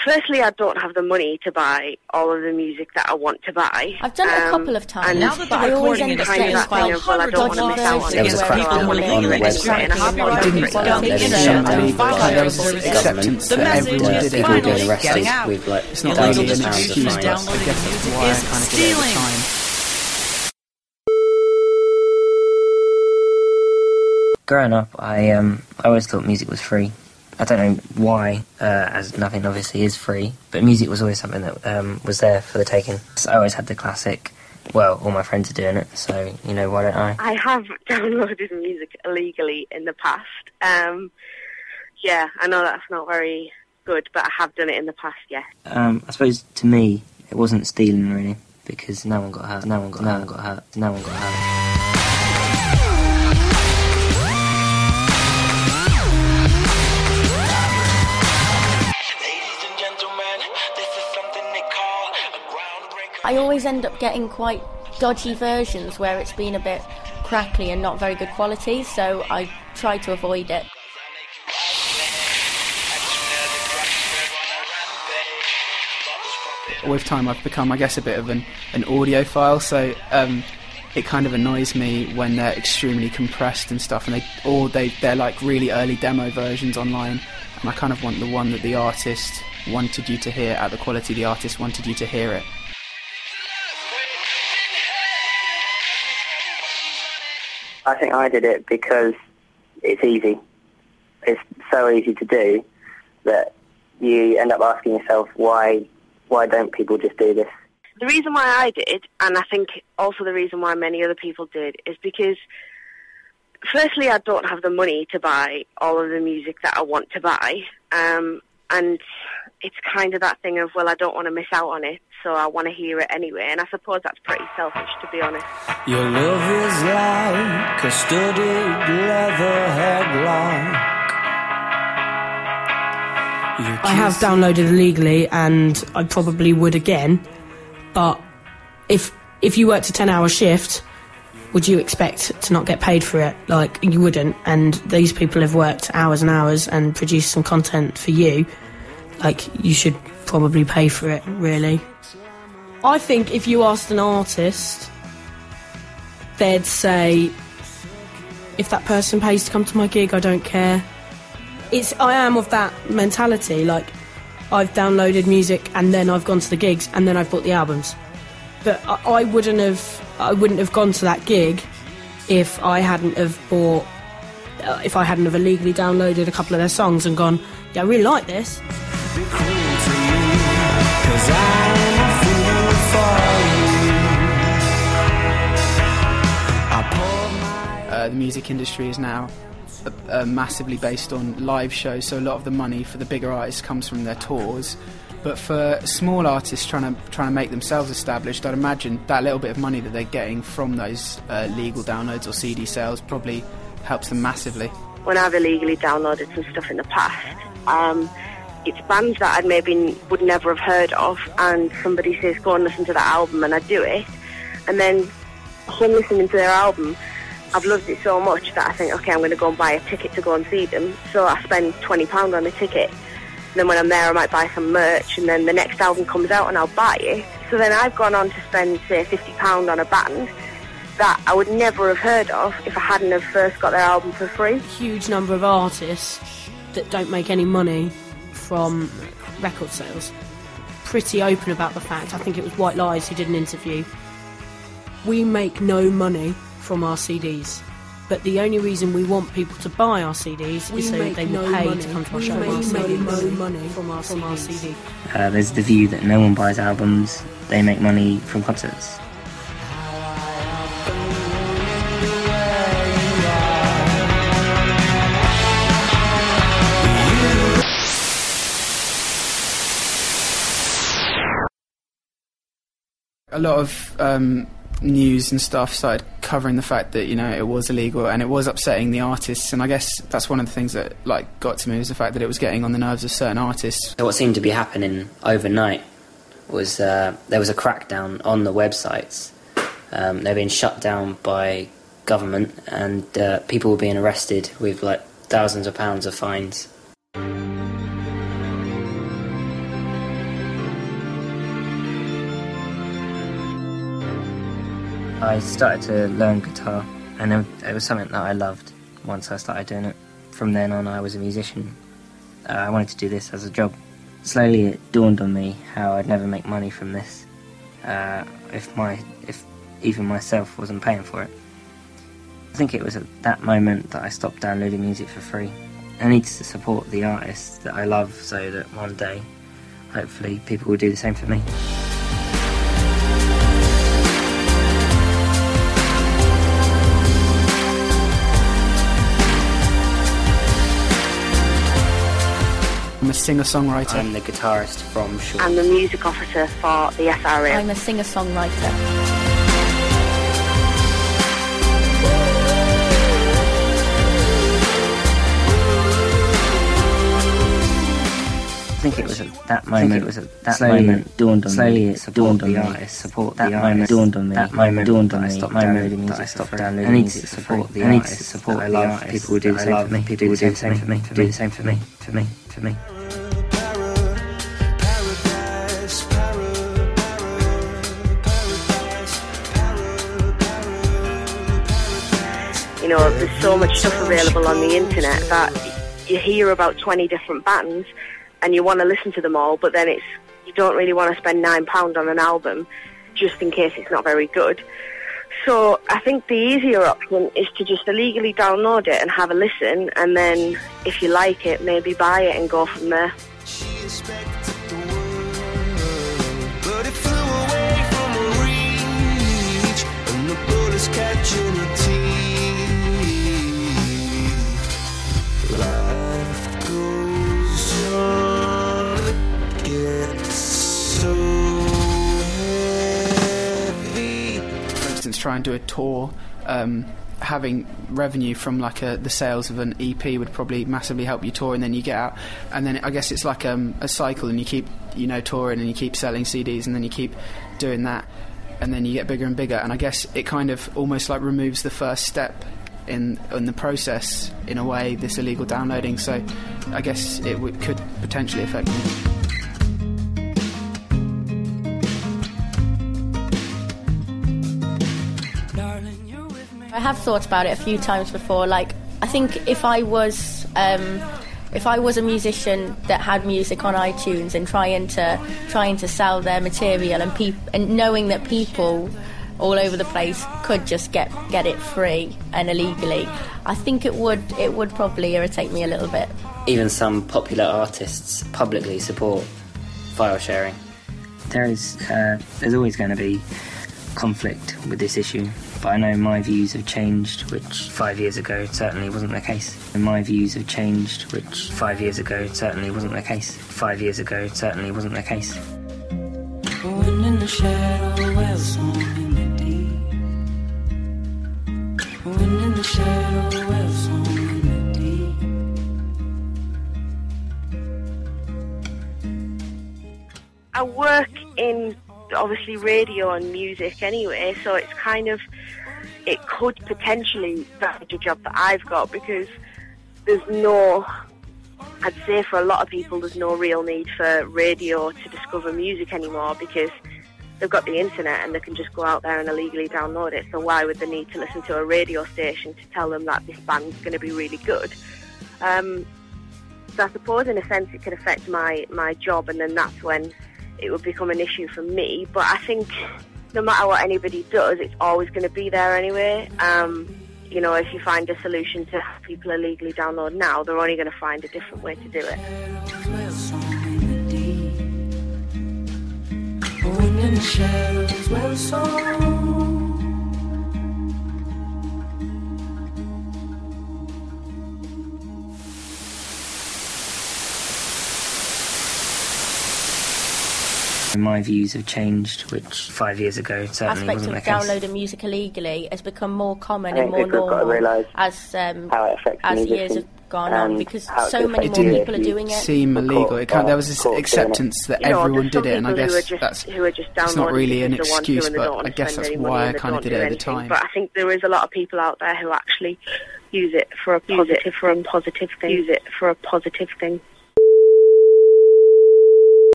Firstly, I don't have the money to buy all of the music that I want to buy. I've done it a couple of times, now but I always end up getting quite dodgy versions. There was a crackdown on the website. There was acceptance that everyone did it. People were getting arrested with like thousands of pounds of fines. I guess that's why I kind of did it at the time. Growing up, I always thought music was free. I don't know why, as nothing obviously is free, but music was always something that was there for the taking. So I always had the classic, well, all my friends are doing it, so, you know, why don't I? I have downloaded music illegally in the past. Yeah, I know that's not very good, but I have done it in the past, yeah. I suppose, to me, it wasn't stealing, really, because no one got hurt. I always end up getting quite dodgy versions where it's been a bit crackly and not very good quality, so I try to avoid it. With time I've become, I guess, a bit of an audiophile, so it kind of annoys me when they're extremely compressed and stuff, and they're like really early demo versions online, and I kind of want the one that the artist wanted you to hear at the quality the artist wanted you to hear it. I think I did it because it's easy. It's so easy to do that you end up asking yourself, why don't people just do this? The reason why I did, and I think also the reason why many other people did, is because firstly, I don't have the money to buy all of the music that I want to buy, and it's kind of that thing of, well, I don't want to miss out on it, so I want to hear it anyway, and I suppose that's pretty selfish, to be honest. Your love is like a studded leather headlock. I have downloaded illegally, and I probably would again, but if you worked a 10-hour shift, would you expect to not get paid for it? Like, you wouldn't, and these people have worked hours and hours and produced some content for you. Like, you should probably pay for it, really. I think if you asked an artist, they'd say, if that person pays to come to my gig, I don't care. I am of that mentality, like, I've downloaded music and then I've gone to the gigs and then I've bought the albums. But I wouldn't have gone to that gig if I hadn't have illegally downloaded a couple of their songs and gone, yeah, I really like this. Be cruel to you, 'cause I'm a fool for you. The music industry is now massively based on live shows, so a lot of the money for the bigger artists comes from their tours. But for small artists trying to make themselves established, I'd imagine that little bit of money that they're getting from those legal downloads or CD sales probably helps them massively. When I've illegally downloaded some stuff in the past, it's bands that I maybe would never have heard of, and somebody says, go and listen to that album, and I do it, and then when listening to their album, I've loved it so much that I think, okay, I'm going to go and buy a ticket to go and see them, so I spend £20 on the ticket. And then when I'm there, I might buy some merch, and then the next album comes out and I'll buy it. So then I've gone on to spend, say, £50 on a band that I would never have heard of if I hadn't have first got their album for free. Huge number of artists that don't make any money from record sales. Pretty open about the fact. I think it was White Lies who did an interview. We make no money from our CDs. But the only reason we want people to buy our CDs is so they will pay to come to our show. We make no money from our CD. There's the view that no one buys albums, they make money from concerts. A lot of news and stuff started covering the fact that, you know, it was illegal and it was upsetting the artists, and I guess that's one of the things that got to me, was the fact that it was getting on the nerves of certain artists. So what seemed to be happening overnight was there was a crackdown on the websites. They're being shut down by government, and people were being arrested with thousands of pounds of fines. I started to learn guitar, and it was something that I loved once I started doing it. From then on, I was a musician. I wanted to do this as a job. Slowly it dawned on me how I'd never make money from this if even myself wasn't paying for it. I think it was at that moment that I stopped downloading music for free. I need to support the artists that I love so that one day, hopefully, people will do the same for me. I'm a singer-songwriter. I'm the guitarist from Short. I'm the music officer for the SRA. I'm a singer-songwriter. I think it was at that moment. Moment dawned on me. It dawned on the artist. Support that moment dawned on me. That moment dawned on me. I stopped downloading music. I need to support the artist. Support the artist. People will do the same for me. People will do the same for me. Do the same for me. For me. You know, there's so much stuff available on the internet that you hear about 20 different bands and you want to listen to them all, but then you don't really want to spend £9 on an album just in case it's not very good. So I think the easier option is to just illegally download it and have a listen, and then if you like it, maybe buy it and go from there. She expected the world, but it flew away from her reach, and the bullets catching her teeth. Life goes on, gets so heavy. For instance, try and do a tour. Having revenue from like the sales of an EP would probably massively help you tour, and then you get out, and then I guess it's like a cycle, and you keep touring, and you keep selling CDs, and then you keep doing that, and then you get bigger and bigger, and I guess it kind of almost like removes the first step in the process in a way, this illegal downloading. So I guess it could potentially affect me. I have thought about it a few times before. Like, I think if I was a musician that had music on iTunes and trying to sell their material and knowing that people all over the place could just get it free and illegally, I think it would probably irritate me a little bit. Even some popular artists publicly support file sharing. There's always going to be conflict with this issue, but I know my views have changed, which 5 years ago certainly wasn't the case. And my views have changed, which 5 years ago certainly wasn't the case. 5 years ago certainly wasn't the case. When in the shadow, well, song in the deep. When in the shadow, well, song in the deep. I work in obviously radio and music anyway, so it's kind of, it could potentially damage a job that I've got, because I'd say for a lot of people there's no real need for radio to discover music anymore, because they've got the internet and they can just go out there and illegally download it. So why would they need to listen to a radio station to tell them that this band's going to be really good? So I suppose in a sense it could affect my job, and then that's when it would become an issue for me. But I think no matter what anybody does, it's always going to be there anyway. If you find a solution to have people illegally download now, they're only going to find a different way to do it. When in the shadows, well, song. My views have changed, which 5 years ago certainly wasn't the case. The aspect of downloading music illegally has become more common and more normal as years have gone on, because so many more people are doing it. It didn't seem illegal. There was this acceptance that everyone did it, and I guess it's not really an excuse, but I guess that's why I kind of did it at the time. But I think there is a lot of people out there who actually use it for a positive thing.